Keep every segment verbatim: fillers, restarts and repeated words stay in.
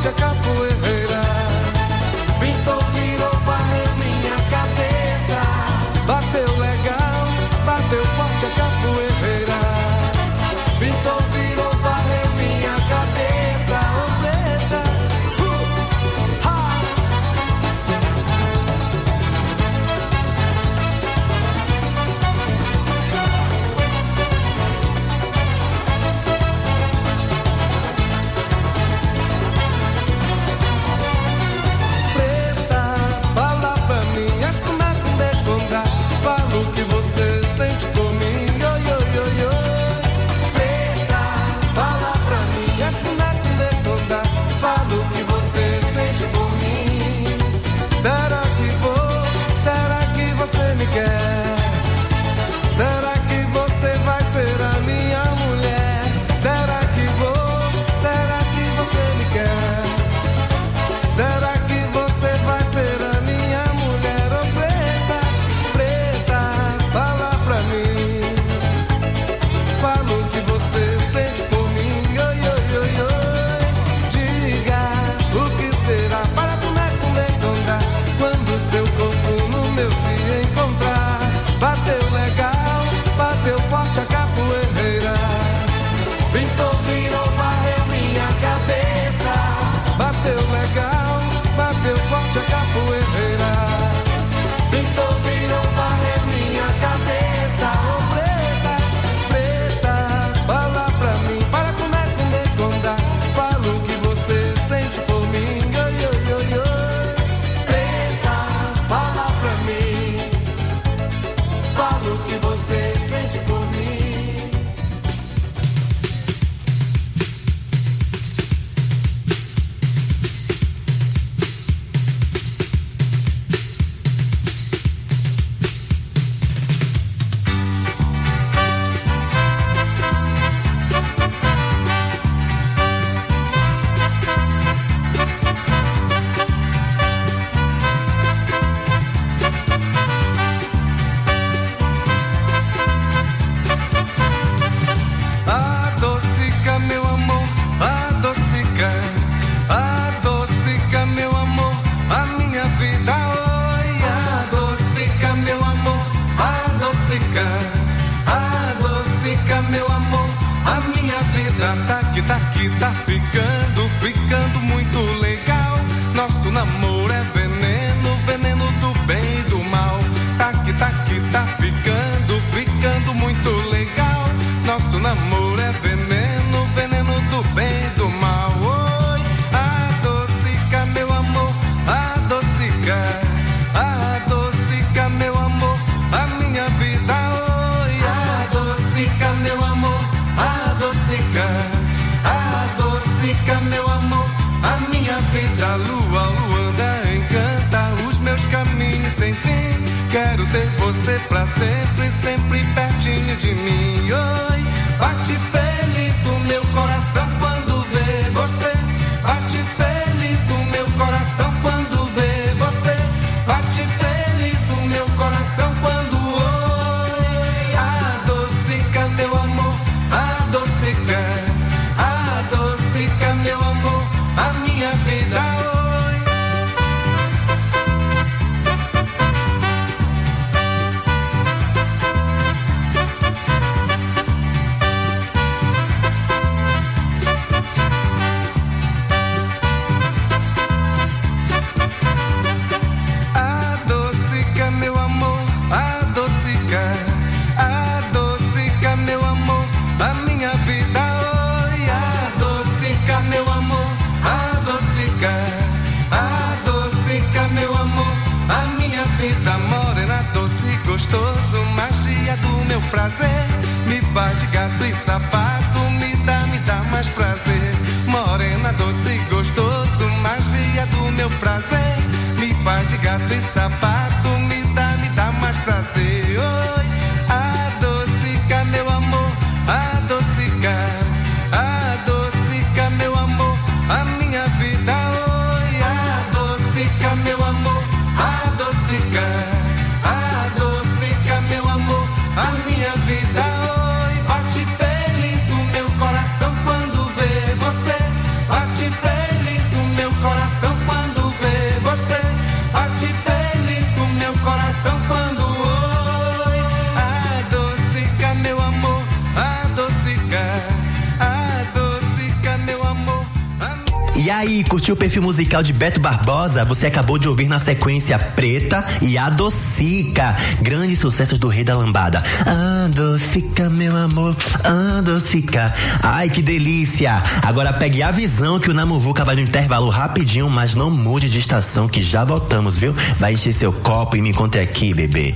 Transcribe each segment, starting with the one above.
forte a capoeira. Pintou, virou, varreu minha cabeça. Bateu legal, bateu forte a capoeira. Pintou, virou, varreu minha cabeça. Ô preta, uh, ha. Preta, fala pra mim, as como é que me conta. Fala o que você sente por mim, yo, yo, yo, yo. Preta, fala pra mim, as como é que me conta. Fala o que você sente por mim. Será que vou, será que você me quer? Será que você vai ser a minha mulher? Será que vou, será que você me quer? Será que você vai ser a minha mulher? Ô preta, preta, fala pra mim. Fala o que você sente por mim, yo, yo, yo, yo. Diga o que será para comer, comer, contar. Quando seu corpo no meu se encontrar. Bateu legal, bateu forte a capoeira. Pintou, virou, varreu minha cabeça. Bateu legal, bateu forte a capoeira. Pintou, virou, varreu minha cabeça. Ô preta, preta, fala pra mim. Para comer, comer, contar. Fala o que você sente por mim, yo, yo, yo, yo. Preta, fala pra mim. Fala o que você sente por mim. Adocica, meu amor, adocica. Adocica, meu amor, a minha vida. Oi, adocica, meu amor, adocica. Adocica, meu amor, a minha vida. Tá que tá que tá ficando, ficando muito legal. Nosso namoro é veneno, veneno do bem e do mal. Tá que tá que tá ficando, ficando muito legal. Nosso namoro é veneno, veneno do bem e do mal. Oi, adocica, meu amor, adocica. Adocica, meu amor, a minha vida. Oi, adocica, meu amor, adocica. Adocica, meu amor, a minha vida. Lua, luanda, encanta os meus caminhos sem fim. Quero ter você pra sempre, sempre pertinho de mim. Oi, bate feliz o meu coração quando vê você. Bate feliz o meu coração quando vê você. Bate feliz o meu coração quando oi. Adocica, meu amor, adocica. Adocica, meu amor, a minha vida. Oi. Adocica, meu amor, adocica. Adocica, meu amor, a minha vida. Oi, adocica, meu amor, adocica. Adocica, meu amor, a minha vida. Morena, doce, gostoso, magia do meu prazer. Me faz de gato e sapato, me dá, me dá mais prazer. Morena, doce, gostoso, magia do meu prazer. Me faz de gato e sapato, me dá, me dá mais prazer. Oi, adocica, meu amor, adocica. Adocica, meu amor, a minha vida. Oi, adocica, meu amor, adocica. Adocica, meu amor, a minha vida. aí, curtiu o perfil musical de Beto Barbosa? Você acabou de ouvir na sequência Preta e Adocica, grandes sucessos do Rei da Lambada. Adocica, meu amor, adocica. Ai, que delícia. Agora pegue a visão que o Namuvuca vai no intervalo rapidinho, mas não mude de estação que já voltamos, viu? Vai encher seu copo e me conte aqui, bebê.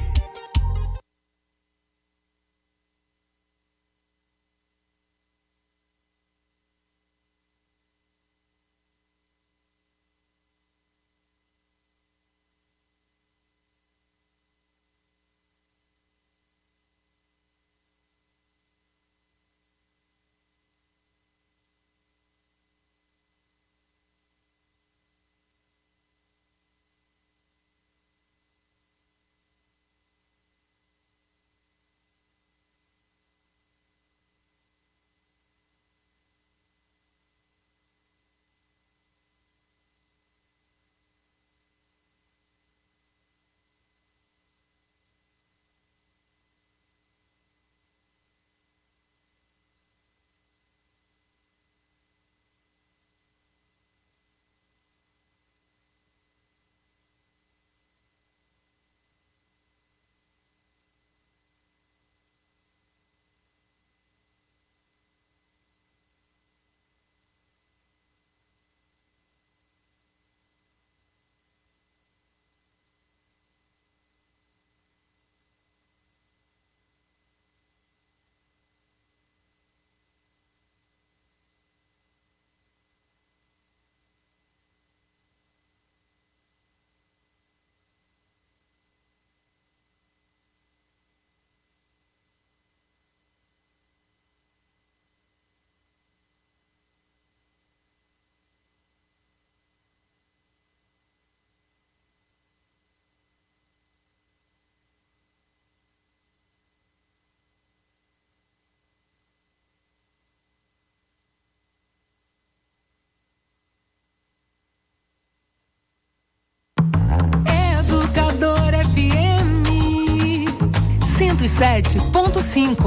cento e sete ponto cinco.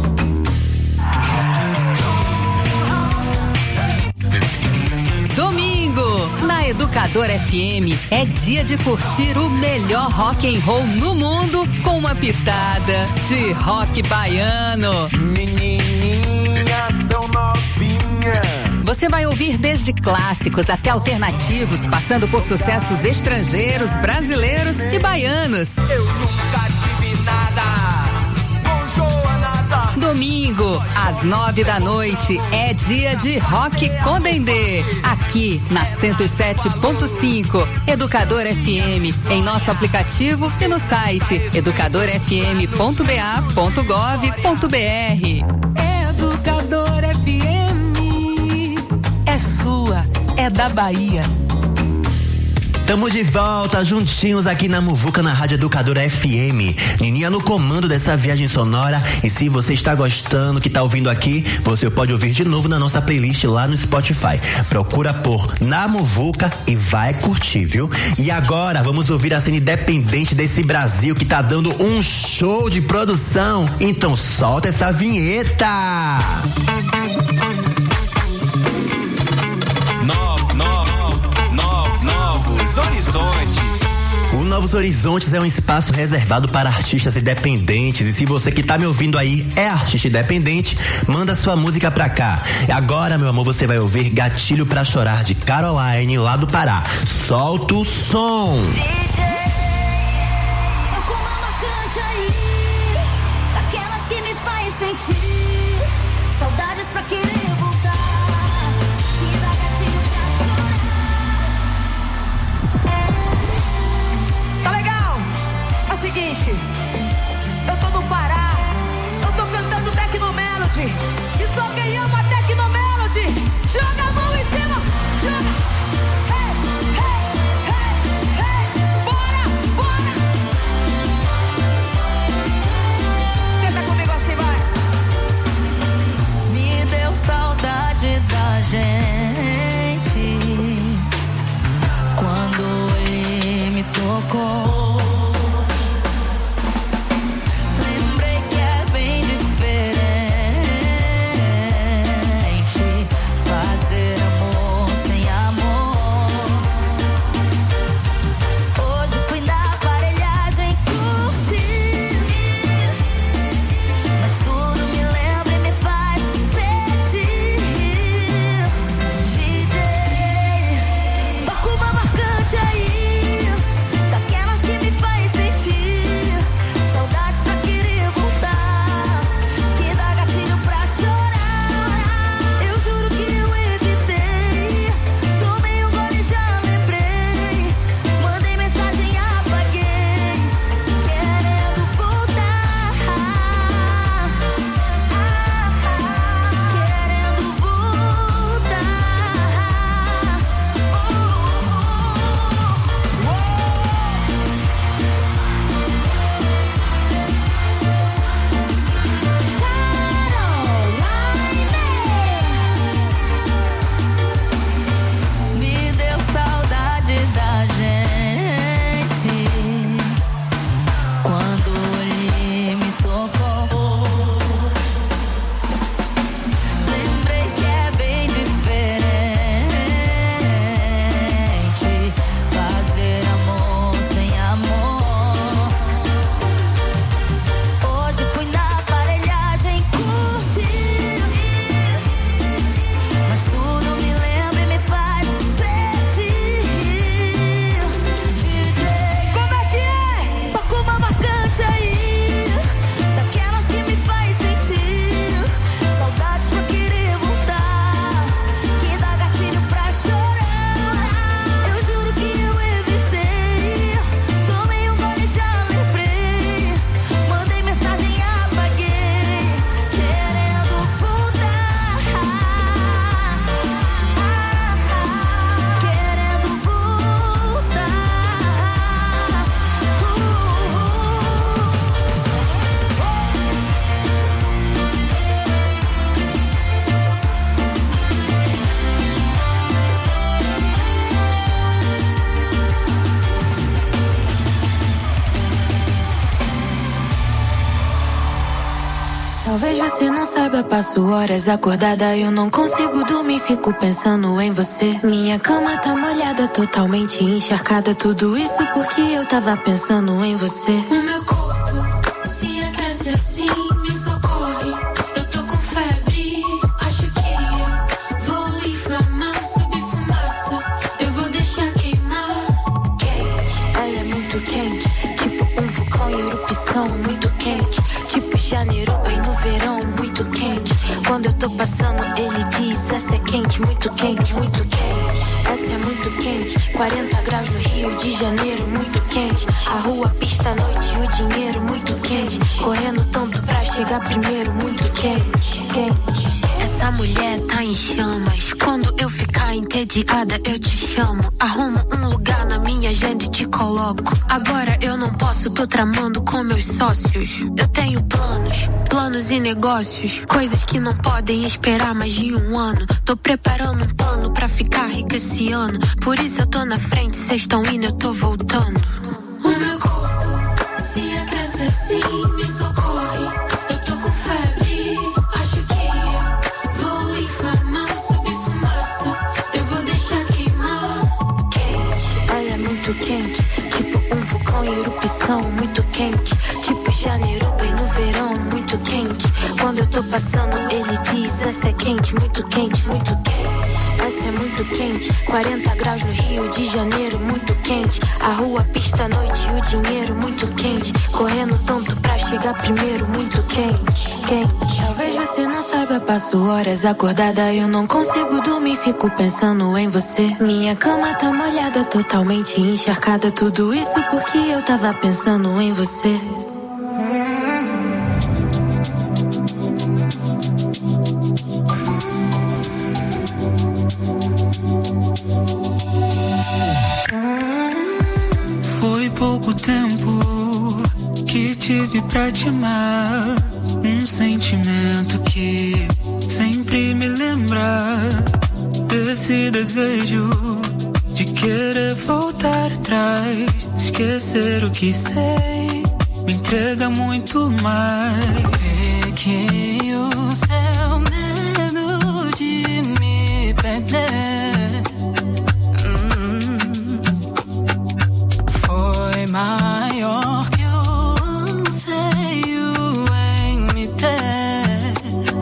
Domingo, na Educadora F M, é dia de curtir o melhor rock and roll no mundo com uma pitada de rock baiano. Menininha tão novinha. Você vai ouvir desde clássicos até alternativos, passando por sucessos estrangeiros, brasileiros e baianos. Eu nunca tive nada, com Joanada. Domingo, às nove da noite, é dia de Rock com Dendê, aqui na cento e sete ponto cinco, Educadora F M, em nosso aplicativo e no site educador f m ponto b a ponto gov ponto b r. Educadora F M, é sua, é da Bahia. Tamo de volta, juntinhos aqui na Muvuca, na Rádio Educadora F M. Nininha no comando dessa viagem sonora. E se você está gostando, que tá ouvindo aqui, você pode ouvir de novo na nossa playlist lá no Spotify. Procura por Na Muvuca e vai curtir, viu? E agora vamos ouvir a cena independente desse Brasil que tá dando um show de produção. Então solta essa vinheta! Horizontes. O Novos Horizontes é um espaço reservado para artistas independentes. E se você que tá me ouvindo aí é artista independente, manda sua música pra cá. E agora, meu amor, você vai ouvir Gatilho Pra Chorar de Caroline, lá do Pará. Solta o som. Eu como uma marcante aí, daquelas que me faz sentir saudades pra querer voltar. E dá gatilho pra chorar. Tá legal? É o seguinte, eu tô no Pará, eu tô cantando Tecno Melody, e só quem ama Tecno Melody, joga a mão em cima, joga, hey, hey, hey, hey, bora, bora, tenta comigo assim, vai. Me deu Talvez você não saiba, passo horas acordada, eu não consigo dormir, fico pensando em você. Minha cama tá molhada, totalmente encharcada, tudo isso porque eu tava pensando em você. O meu corpo se aquece assim, me socorre, eu tô com febre, acho que eu vou inflamar, subir fumaça, eu vou deixar queimar. Quente, ela é muito quente, tipo um vulcão em erupção, muito quente, tipo janeiro bem no verão, muito quente. Quando eu tô passando, ele diz: essa é quente, muito quente, muito quente. Essa é muito quente, quarenta graus no Rio de Janeiro, muito quente. A rua, a pista, a noite e o dinheiro, muito quente. Correndo tanto pra chegar primeiro, muito quente, quente. Essa mulher tá em chamas, quando eu ficar entediada eu te chamo. Arrumo um lugar na minha agenda e te coloco. Agora eu não posso, tô tramando com meus sócios. Eu tenho planos, planos e negócios, coisas que não podem esperar mais de um ano. Tô preparando um plano pra ficar rica esse ano. Por isso eu tô na frente, cês tão indo, eu tô voltando. O meu corpo se aquece assim, me socorre, eu tô com febre, acho que eu vou inflamar, subir fumaça, eu vou deixar queimar. Quente, ela é muito quente, tipo um vulcão em erupção, muito quente, tipo janeiro bem no verão, muito quente. Quando eu tô passando, ele diz: essa é quente, muito quente, muito quente. Essa é muito quente, quarenta graus no Rio de Janeiro, muito quente. A rua, a pista, a noite e o dinheiro, muito quente. Correndo tanto pra chegar primeiro, muito quente, quente. Talvez você não saiba, passo horas acordada, eu não consigo dormir, fico pensando em você. Minha cama tá molhada, totalmente encharcada, tudo isso porque eu tava pensando em você. Foi pouco tempo que tive pra te amar, um sentimento que sempre me lembra desse desejo de querer voltar atrás, esquecer o que sei, me entrega muito mais. Peguei o seu medo de me perder, hum, foi maior que o anseio em me ter,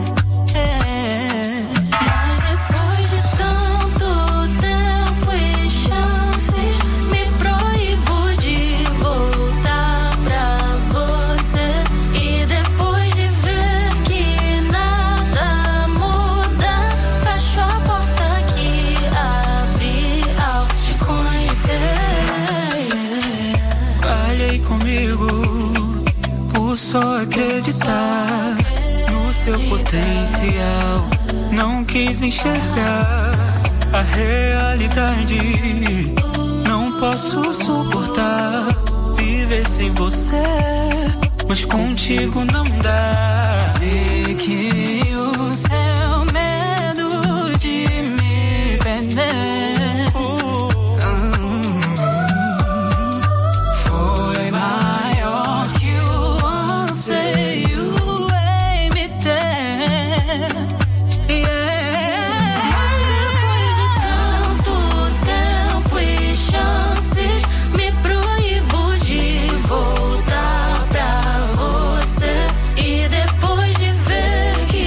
é. Mas depois de tanto tempo e chances, me proíbo de voltar pra você. E depois de ver que nada muda, fecho a porta que abri ao te conhecer. Falhei comigo por só acreditar no seu potencial. Não quis enxergar a realidade. Não posso suportar viver sem você, mas contigo não dá. De que o seu medo de me perder, hum, foi maior que o anseio em me ter, yeah. Mas depois de tanto tempo e chances, me proíbo de voltar pra você. E depois de ver que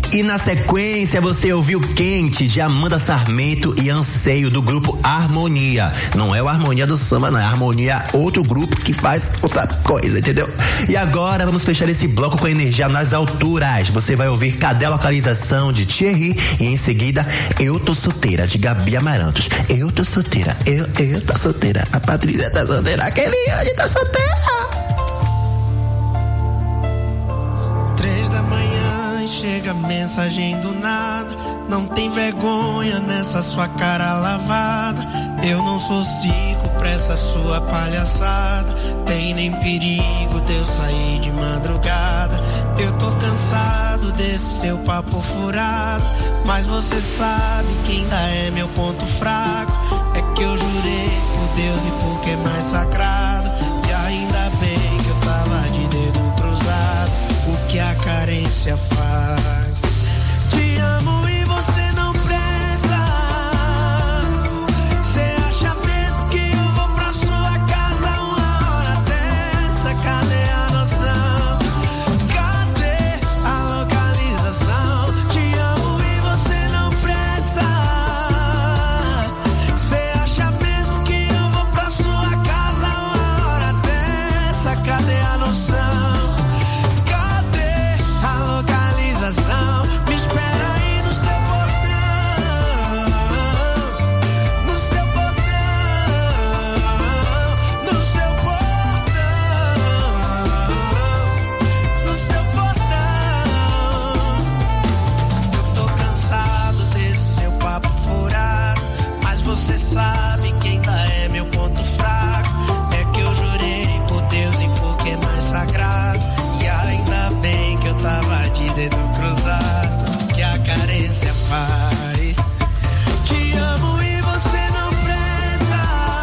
E na sequência você ouviu Quente de Amanda Sarmento e Anseio do grupo Harmonia. Não é o Harmonia do samba, não, é Harmonia, outro grupo que faz outra coisa, entendeu? E agora vamos fechar esse bloco com energia nas alturas. Você vai ouvir Cadê a Localização de Thierry e em seguida Eu Tô Solteira de Gabi Amarantos. Eu tô solteira, eu, eu tô solteira, a Patrícia tá solteira, aquele hoje tá solteira. Três da manhã chega mensagem do nada. Não tem vergonha nessa sua cara lavada. Eu não sou circo pra essa sua palhaçada. Tem nem perigo de eu sair de madrugada. Eu tô cansado desse seu papo furado. Mas você sabe que ainda é meu ponto fraco. É que eu jurei por Deus e porque é mais sagrado. E ainda bem que eu tava de dedo cruzado. O que a carência faz. Te amo e você não presta. Cê acha mesmo que eu vou pra sua casa uma hora dessa? Cadê a noção? Cadê a localização? Te amo e você não presta. Cê acha mesmo que eu vou pra sua casa uma hora dessa? Cadê a noção? Me espera aí no seu portão, no seu portão, no seu portão, no seu portão. Eu tô cansado desse seu papo furado, mas você sabe que ainda é meu ponto fraco. É que eu jurei por Deus e porque é mais sagrado. E ainda bem que eu tava de dedo cruzado, que a carência faz. Te amo e você não presta.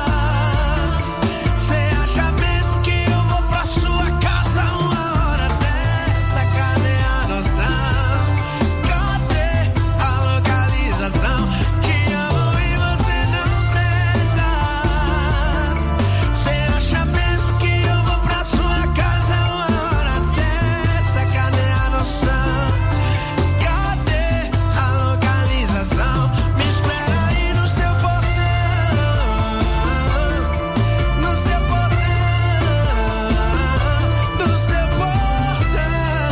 Cê acha mesmo que eu vou pra sua casa uma hora dessa? Cadê a noção? Cadê a localização? Te amo e você não presta. Cê acha mesmo que eu vou pra sua casa uma hora dessa? Cadê a noção? Me espera aí no seu portão, no seu portão, no seu portão.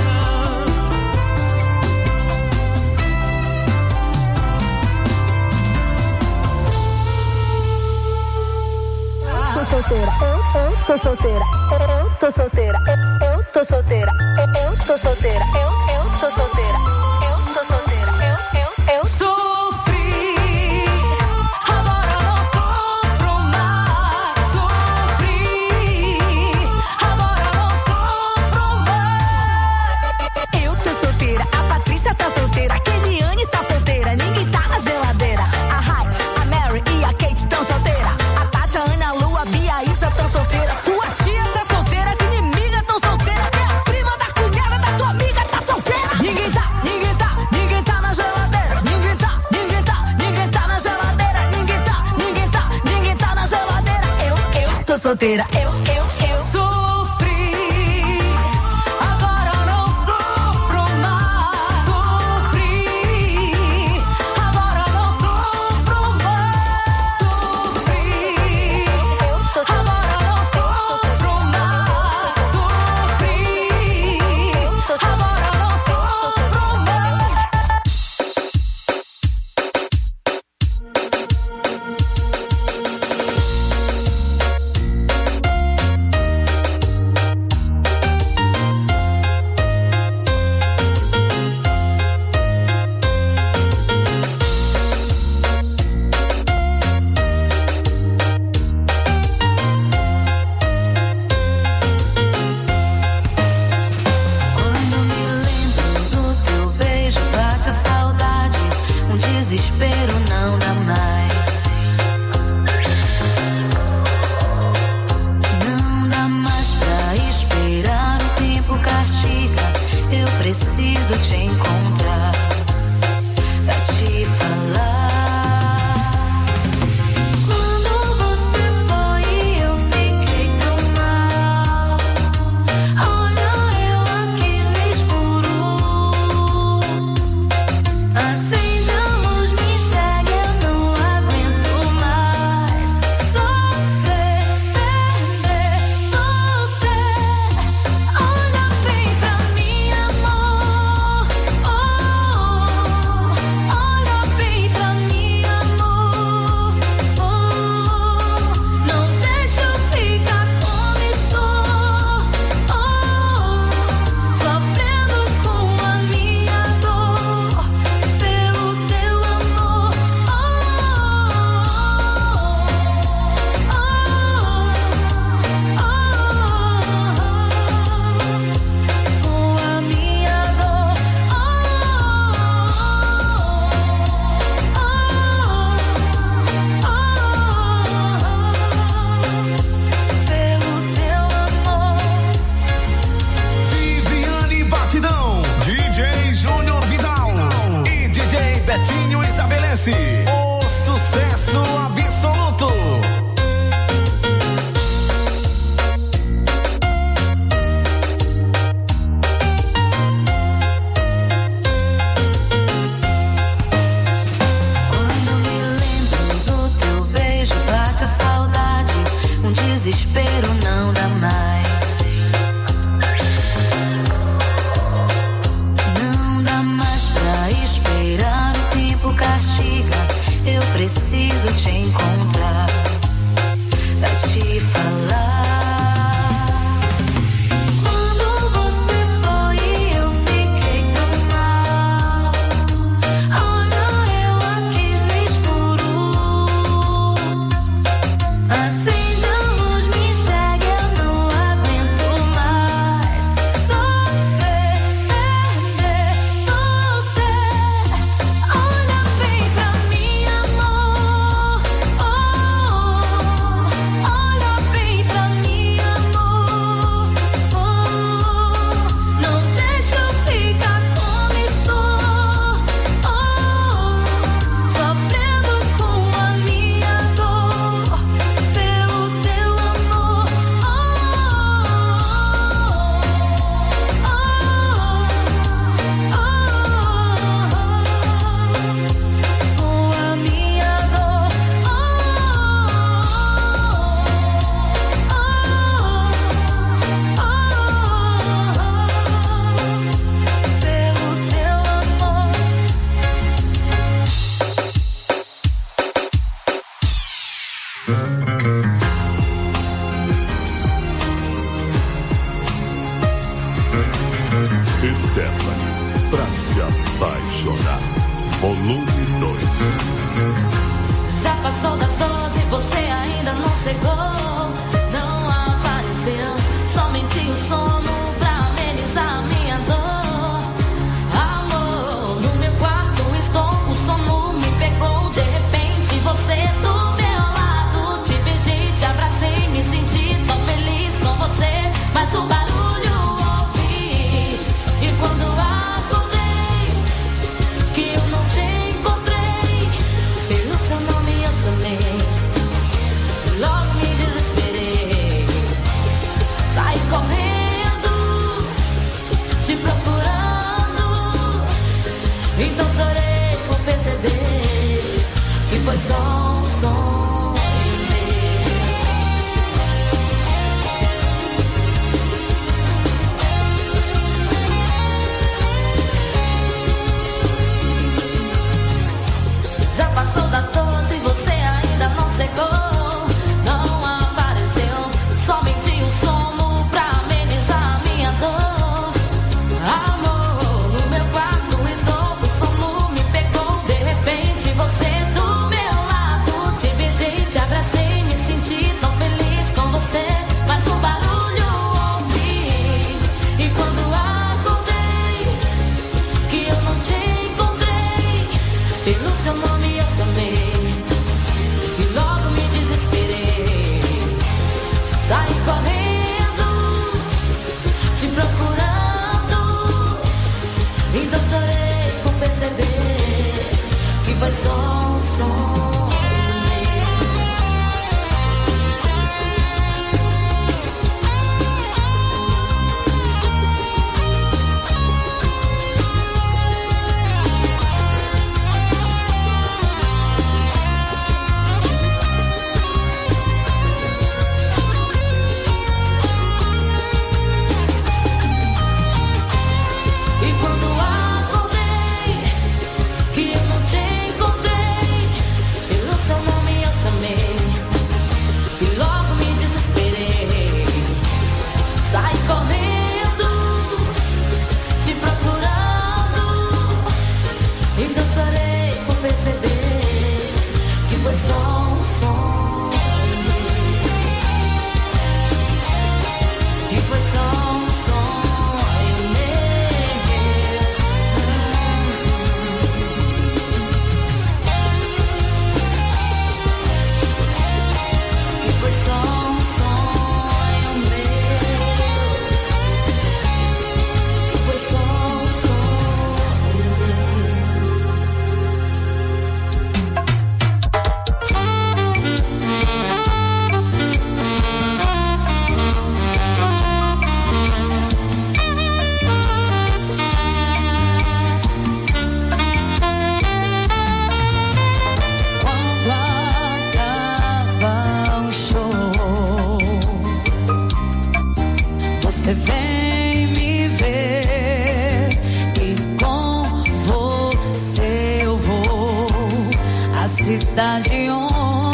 Tô solteira, eu, eu tô solteira, eu tô solteira, eu, eu tô solteira, eu tô solteira, eu, eu tô solteira, eu tô solteira, eu, eu, eu Sofri, agora não sofro mais. Sofri, agora não sofro mais. Eu tô solteira, a Patrícia tá solteira, a Keliane tá solteira, ninguém tá na geladeira. A Rai, a Mary e a Kate tão solteira. A Tati, a Ana, a Lu, a Bia, a Isa tão solteira. Sua tia tá solteira, as inimigas tão solteiras. Até a prima da cunhada da tua amiga tá solteira. Ninguém tá, ninguém tá, ninguém tá na geladeira. Ninguém tá, ninguém tá, ninguém tá na geladeira. Ninguém tá, ninguém tá, ninguém tá na geladeira. Eu, eu tô solteira, eu, eu, eu sofri, agora não sofro mais. Sofri, agora não sofro mais. Sofri, agora não sofro mais. Sofri, agora não sofro mais. Quando me lembro do teu beijo, bate a saudade, um desespero não dá mais. Não dá mais pra esperar, o tempo castiga. Eu preciso te encontrar pra te falar. Quando você foi, eu fiquei tão mal. Olha eu aqui no escuro. Stephanie, pra se apaixonar. Volume dois. Já passou das doze, você ainda não chegou. Não apareceu, somente o sono pra amenizar a minha dor. Amor, no meu quarto estou, o sono me pegou. De repente você do meu lado, te beijei, te abracei, me senti tão feliz com você. Mas o barulho ouvi, e quando acordei, que eu não te encontrei, pelo seu nome eu chamei, logo me desesperei, saí correndo, te procurando, então chorei por perceber que foi só um sonho. Já passou das doze, você ainda não chegou. Não apareceu, somente o sono pra amenizar a minha dor. Amor, no meu quarto estou, o sono me pegou. De repente você do meu lado, te beijei, te abracei, me senti tão feliz com você. Mas um barulho ouvi, e quando acordei, que eu não te encontrei, pelo seu nome eu chamei, e logo me desesperei, saí correndo, te procurando, então chorei por perceber que foi só um sonho. E quando acordei, que eu não te encontrei, pelo seu nome eu chamei, e logo me desesperei, saí correndo, te procurando, então chorei por perceber que foi só um sonho, que foi só um sonho meu, que foi só um sonho meu, que foi só um sonho Quando acaba o show, você vem me ver, e com você eu vou à cidade on,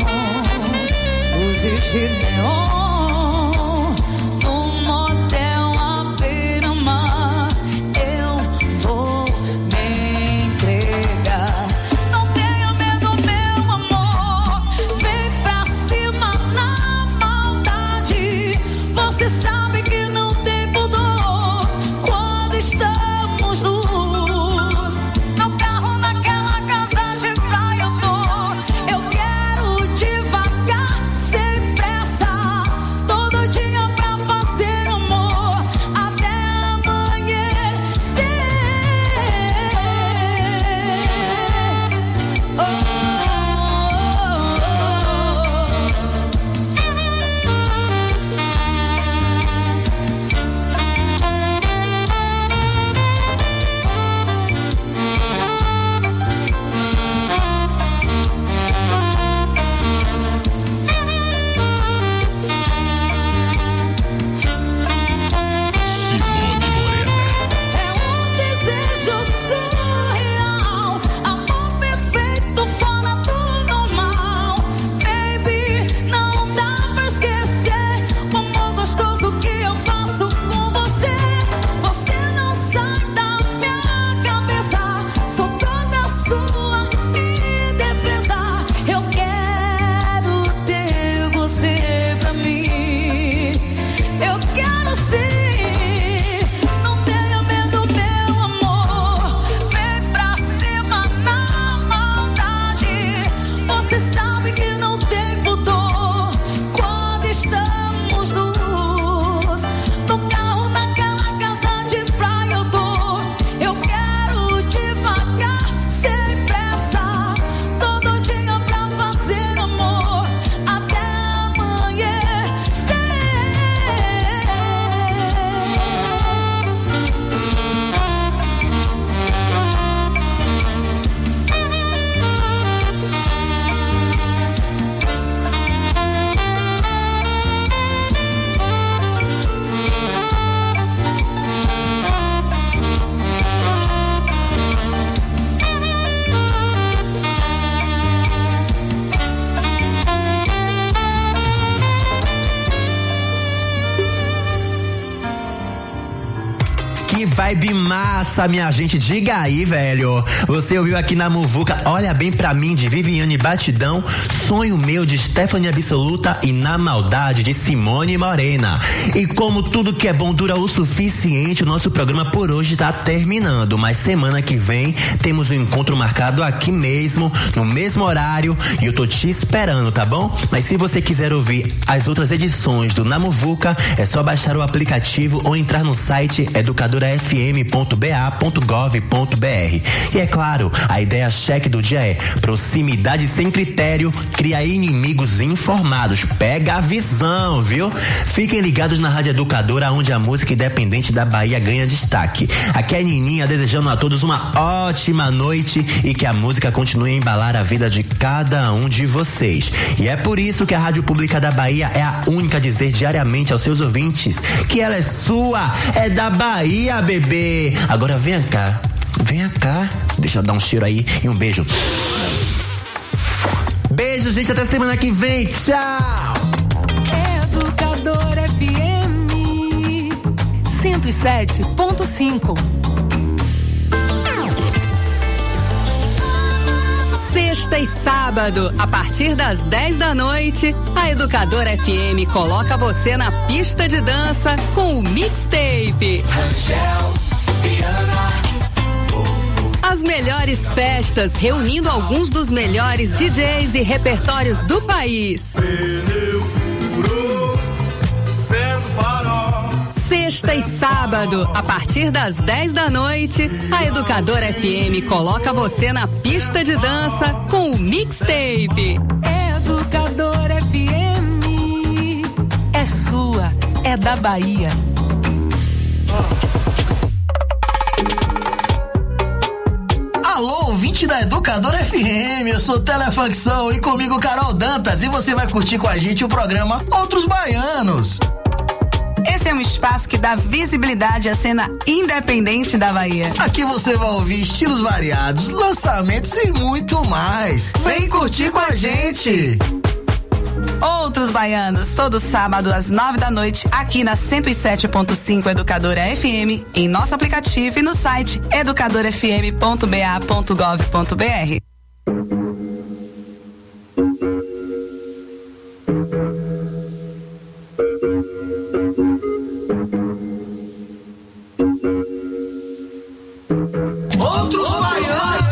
luzes de neon, num motel à beira-mar, eu vou me entregar. Não tenha medo, meu amor, vem pra cima na maldade. Você sabe que não tem pudor quando estamos nus. No carro, naquela casa de praia eu tô. Eu quero devagar, sem pressa. Que vibe massa, minha gente, diga aí, velho. Você ouviu aqui na Muvuca Olha Bem Pra Mim, de Viviane Batidão, Sonho Meu, de Stephanie Absoluta e Na Maldade, de Simone Morena. E como tudo que é bom dura o suficiente, o nosso programa por hoje tá terminando, mas semana que vem temos um encontro marcado aqui mesmo, no mesmo horário, e eu tô te esperando, tá bom? Mas se você quiser ouvir as outras edições do Namuvuca, é só baixar o aplicativo ou entrar no site educadora f m ponto b a ponto gov ponto b r. E é claro, a ideia cheque do dia é: proximidade sem critério cria inimigos informados. Pega a visão, viu? Fiquem ligados na Rádio Educadora, onde a música independente da Bahia ganha destaque. Aqui é a Nininha desejando a todos uma ótima noite e que a música continue a embalar a vida de cada um de vocês. E é por isso que a Rádio Pública da Bahia é a única a dizer diariamente aos seus ouvintes que ela é sua, é da Bahia, bebê. Agora venha cá, venha cá, deixa eu dar um cheiro aí e um beijo. Beijo, gente, até semana que vem, tchau. Educadora F M cento e sete ponto cinco. Sexta e sábado, a partir das dez da noite, a Educadora F M coloca você na pista de dança com o Mixtape. Rangel, Viana, As melhores festas, reunindo alguns dos melhores D Js e repertórios do país. pneu furou, sendo farol. Sexta e sábado, a partir das dez da noite, a Educadora F M coloca você na pista de dança com o Mixtape. Educadora F M é sua, é da Bahia. Alô, ouvinte da Educadora F M, eu sou Telefunk Soul e comigo Carol Dantas, e você vai curtir com a gente o programa Outros Baianos. Esse é um espaço que dá visibilidade à cena independente da Bahia. Aqui você vai ouvir estilos variados, lançamentos e muito mais. Vem curtir com a gente! Outros Baianos, todo sábado às nove da noite, aqui na cento e sete ponto cinco Educadora F M, em nosso aplicativo e no site educadora f m ponto b a ponto gov ponto b r. Outros Baianos!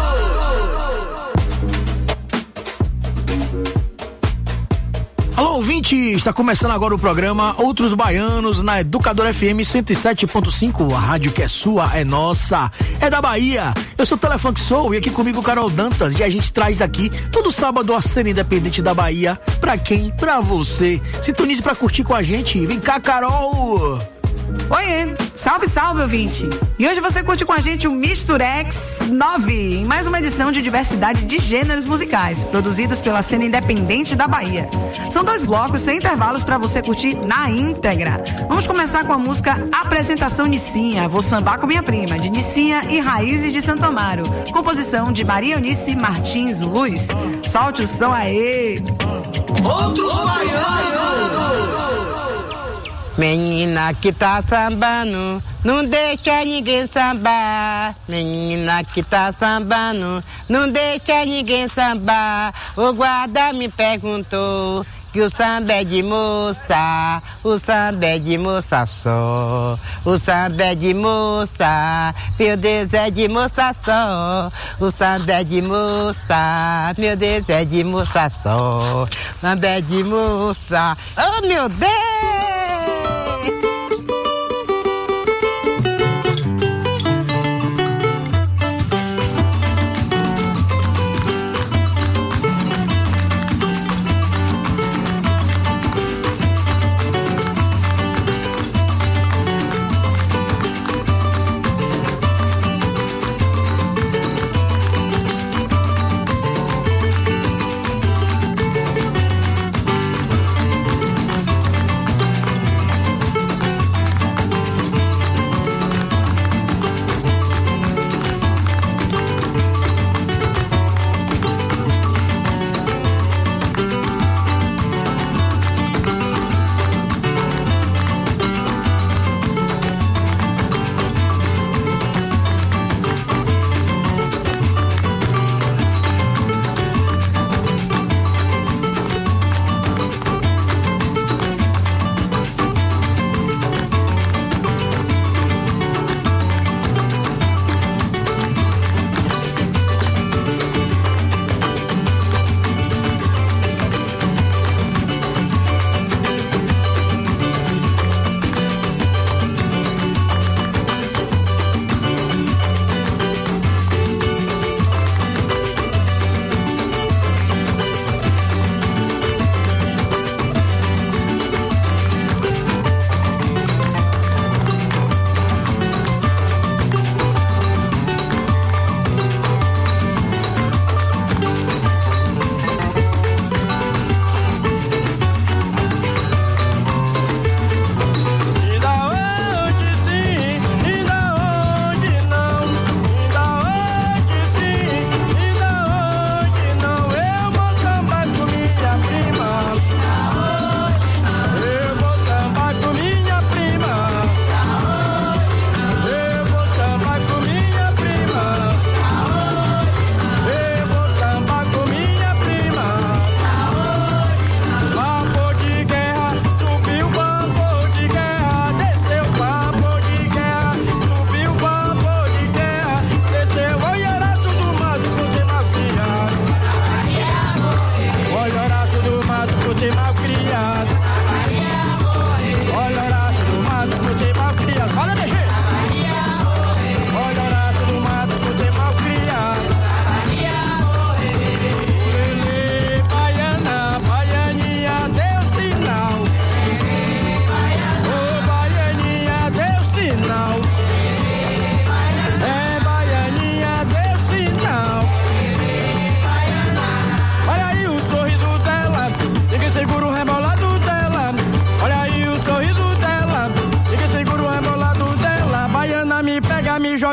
Alô, ouvinte, está começando agora o programa Outros Baianos na Educadora F M cento e sete ponto cinco, a rádio que é sua, é nossa, é da Bahia. Eu sou o Telefunk Soul e aqui comigo Carol Dantas, e a gente traz aqui todo sábado a cena independente da Bahia. Pra quem? Pra você. Sintonize pra curtir com a gente. Vem cá, Carol! Oiê, salve, salve, ouvinte. E hoje você curte com a gente o Misturex nove, em mais uma edição de diversidade de gêneros musicais, produzidos pela cena independente da Bahia. São dois blocos sem intervalos para você curtir na íntegra. Vamos começar com a música Apresentação Nicinha, Vou Sambar com Minha Prima, de Nicinha e Raízes de Santo Amaro, composição de Maria Eunice Martins Luz. Solte o som aí. Outros Baianos! Menina que tá sambando, não deixa ninguém sambar. Menina que tá sambando, não deixa ninguém sambar. O guarda me perguntou que o samba é de moça, o samba é de moça só. O samba é de moça, meu Deus é de moça só. O samba é de moça, meu Deus é de moça só. O samba é de moça, oh meu Deus!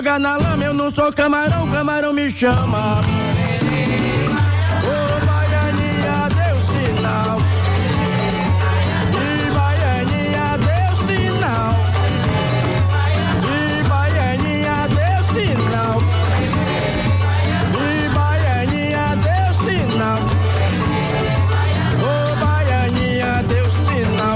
joga na lama, eu não sou camarão, camarão me chama. Ô Baianinha, deu sinal. E Baianinha, deu sinal. E Baianinha, deu sinal. E Baianinha, deu sinal. Ô Baianinha, deu sinal.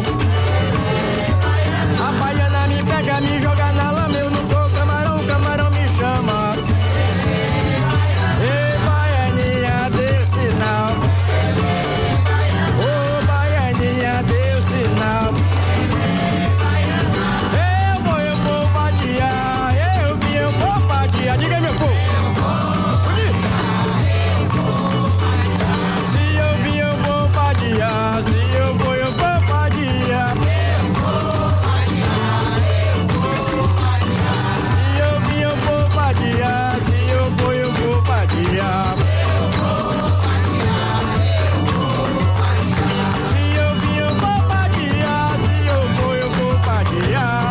A baiana me pega, me joga na lama, eu não sou camarão, camarão me chama. E Baianinha, deu sinal. Ô Baianinha, deu sinal. Eu vou, eu vou vadiar, eu vim, eu vou vadiar. Diga aí, meu povo. Se eu vim, eu vou vadiar. Se eu vou, eu vou vadiar. Se eu vim, eu vou vadiar. Se eu vou, eu vou vadiar. Se eu vim, eu vou vadiar. Se eu vou, eu vou vadiar.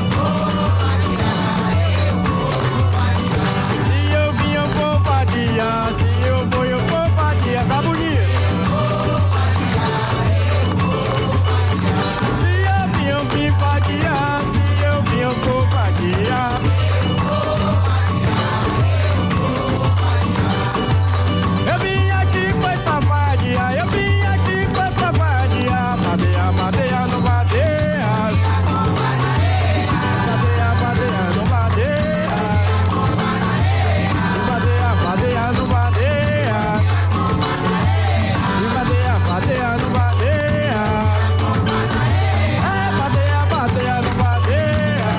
Se eu vim, eu vou vadiar. Se eu vou, eu vou vadiar. Tá bonito? Se eu vim, eu vim vadiar. Se eu vim, eu vou vadiar. Eu vim aqui foi pra vadiar. Eu vim aqui foi pra vadiar. Vadeia, vadeia, não vadeia. Vadeia, vadeia, não vadeia. Vadeia, vadeia, não vadeia. Vadeia, vadeia, não vadeia. É, vadeia, vadeia, não vadeia.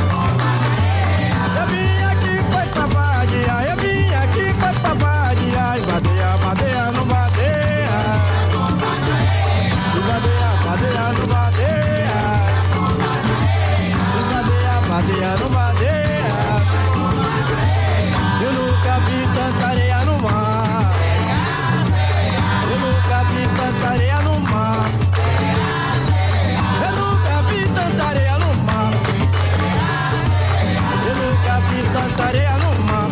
Eu vim aqui foi pra vadiar. Eu vim aqui foi pra vadiar. Vadeia, vadeia, não vadeia. Vadeia, vadeia, não vadeia. Vadeia, vadeia, não vadeia. Eu nunca vi tanta areia no mar. Eu nunca vi tanta areia no mar. Eu nunca vi tanta areia no mar. Eu nunca vi tanta areia no mar.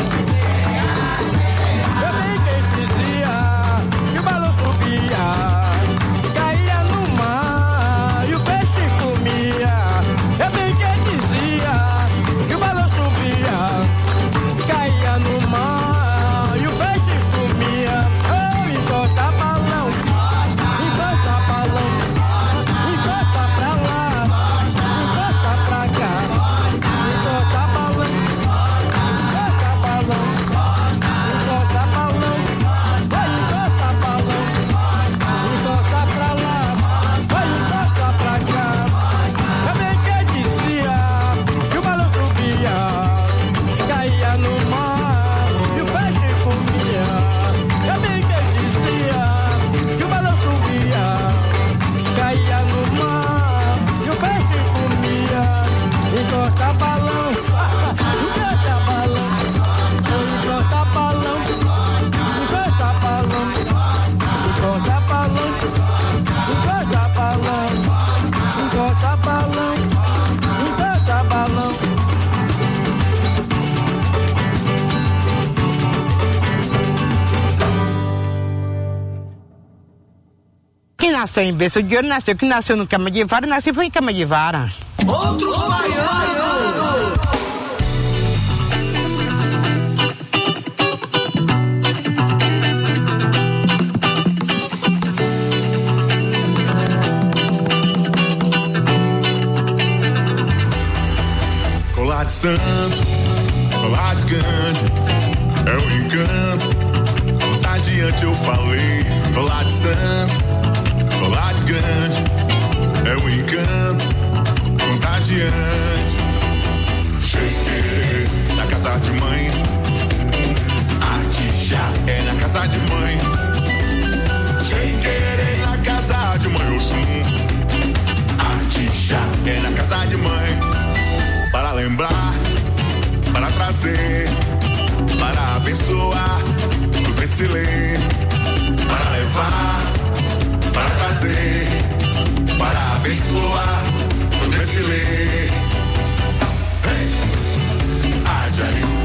Eu bem quem dizia que o balão subia, caía no mar e o peixe comia. Eu bem quem dizia que o balão subia, caía no mar e o peixe comia. Oh, encosta balão, encosta balão, encosta pra lá, encosta pra cá, encosta balão, encosta balão, encosta balão, vai encosta balão, encosta pra lá, vai encosta pra cá. Eu bem que dizia que o balão subia, caía no mar e o peixe comia. Eu bem que dizia que o balão subia, caía no mar e o peixe comia. Encosta balão, encosta balão, encosta balão, encosta balão, encosta balão, encosta balão, encosta balão, encosta balão. Quem nasceu em berço de ouro nasceu. Quem nasceu no cama de vara, nasceu foi em cama de vara. Outros baianos. Colar de santo, colar de gigante, é um encanto, contagiante eu falei. Colar de santo, colar de gigante, é um encanto, contagiante. Cheguei na casa de mãe, artista é na casa de mãe. Cheguei na casa de mãe, Oxum, artista é na casa de mãe. Para lembrar, para trazer, para abençoar, do Becilê. Para levar, para trazer, para abençoar, do Becilê. Hey! Ajari.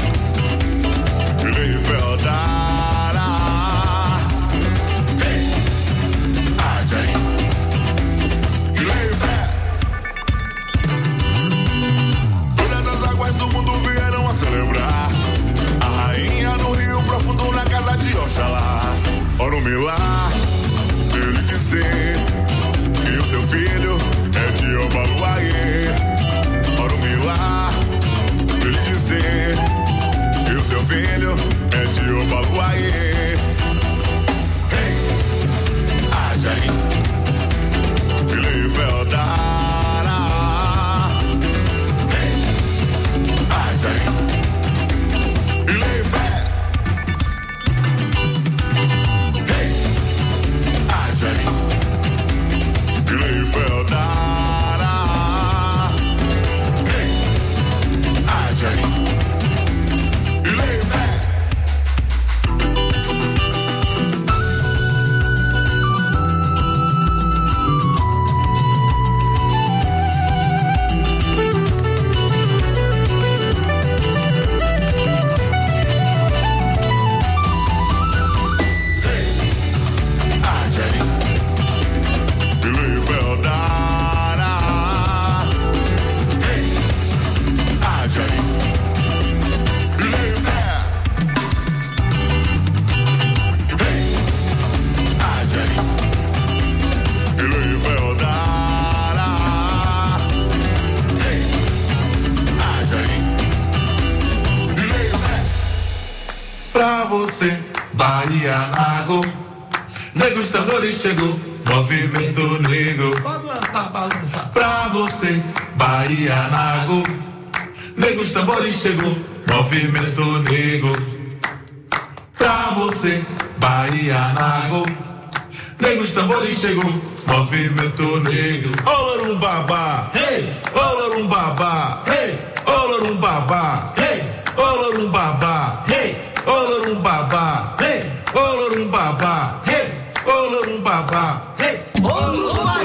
Pra você, Bahia Nago, negros tambores chegou, movimento negro. Pode lançar, pode lançar. Pra você, Bahia Nago, negros tambores chegou, movimento negro. Pra você, Bahia Nago, negros tambores chegou, movimento negro. Olorumbabá, hey, Olorumbabá, hey, Olorumbabá, hey, Olorumbabá, hey, Olorumbabá, hey, Olorumbabá, hey, Olorumbabá, hey, Olorumbabá.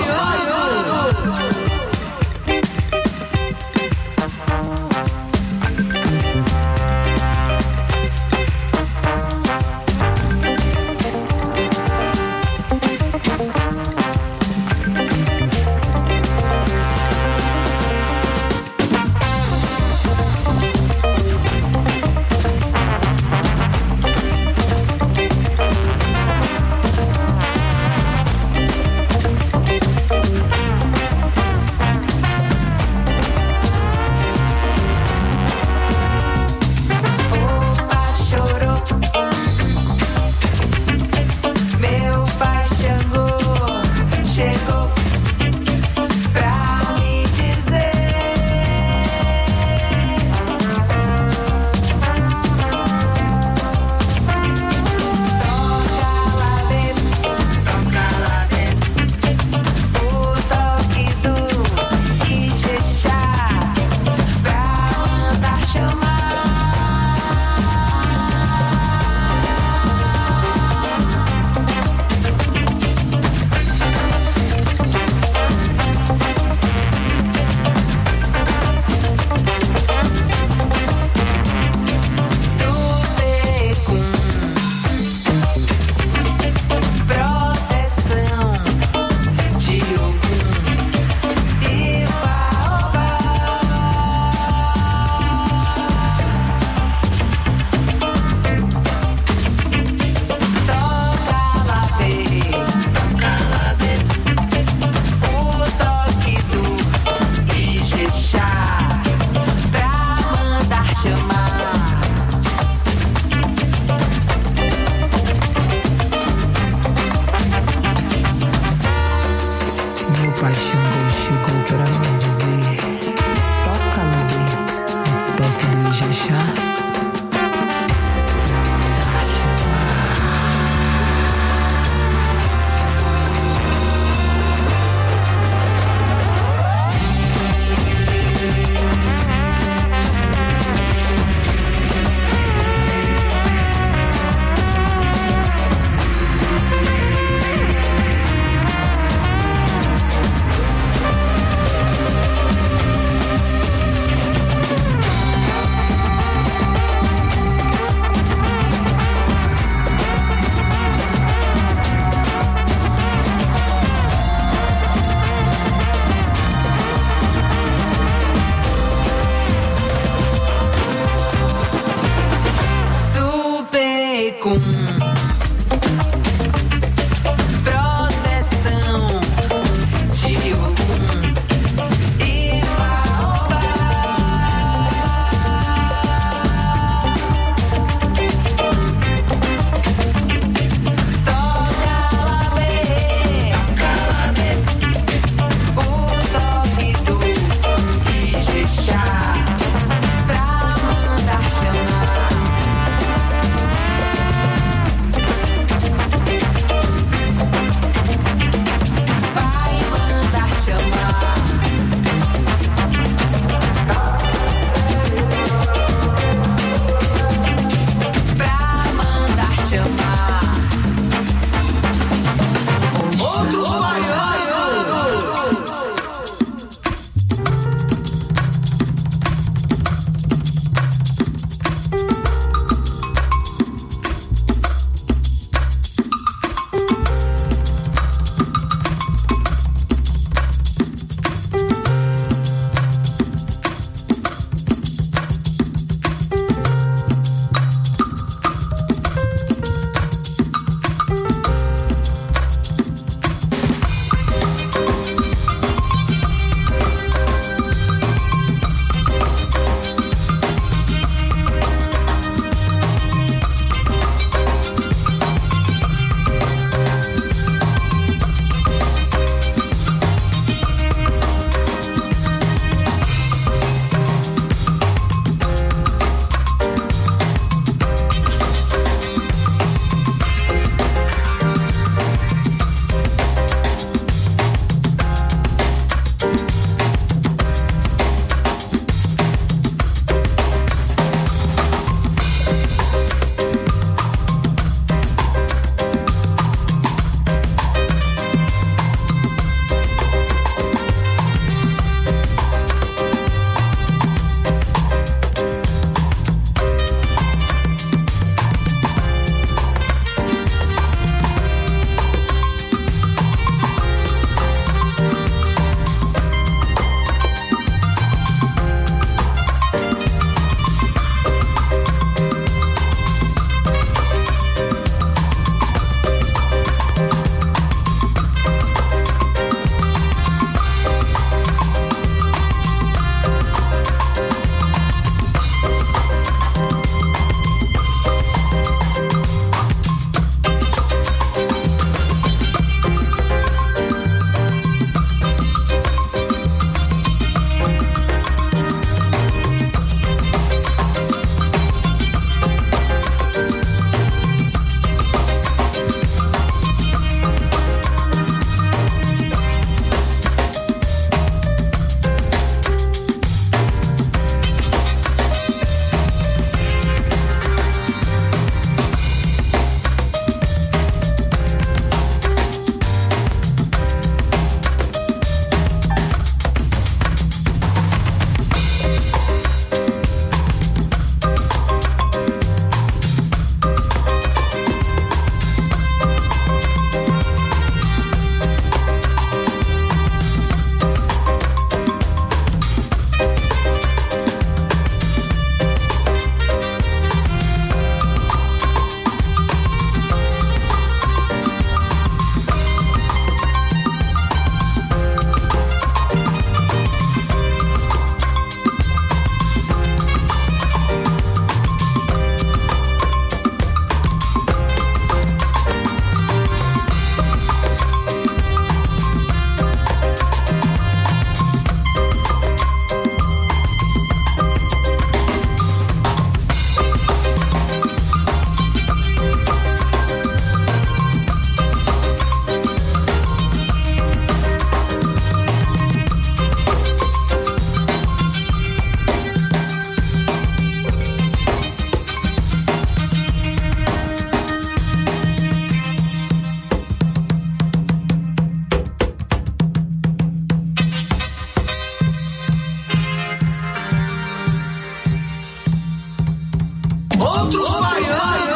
Outros Baianos.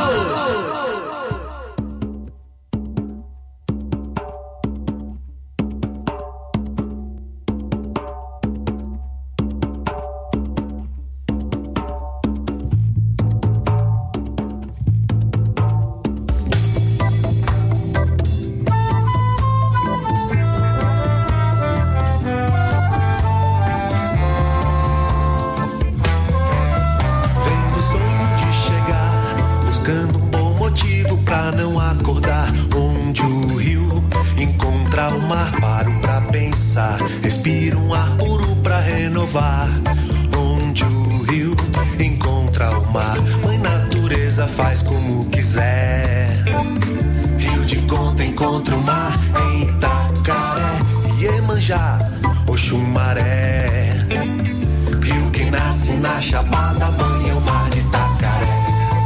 Respira um ar puro pra renovar. Onde o rio encontra o mar, mãe natureza faz como quiser. Rio de Conta encontra o mar em Itacaré, Iemanjá, Oxumaré. Rio que nasce na Chapada banha o mar de Itacaré.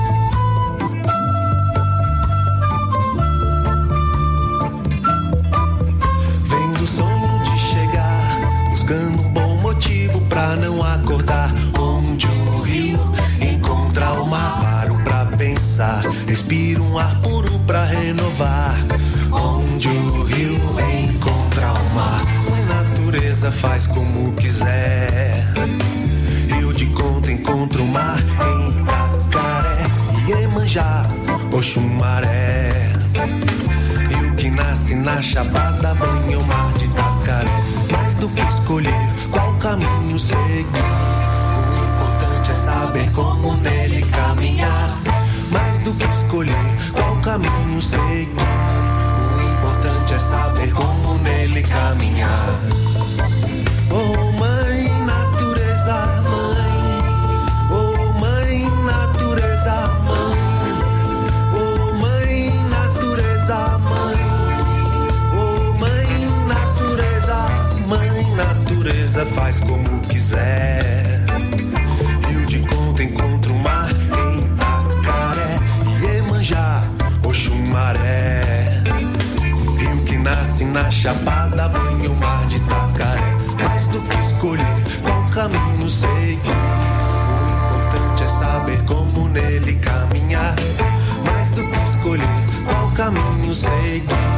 Vem do sonho buscando um bom motivo pra não acordar. Onde o rio encontra o mar, paro pra pensar. Respira um ar puro pra renovar. Onde o rio encontra o mar, a natureza faz como quiser. Rio de Conta encontra o mar em Itacaré, Iemanjá, Oxumaré. Rio que nasce na Chapada banha o mar de Itacaré. Mais do que escolher qual caminho seguir, o importante é saber como nele caminhar. Mais do que escolher qual caminho seguir, o importante é saber como nele caminhar. Oh mãe natureza, mãe, oh mãe natureza, mãe, oh mãe natureza, mãe, oh mãe natureza. Mãe natureza faz como quiser. Rio de Conta encontra o mar em Itacaré, Iemanjá, Oxumaré. Rio que nasce na Chapada banha o mar de Itacaré. Mais do que escolher qual caminho seguir, o importante é saber como nele caminhar. Mais do que escolher qual caminho seguir,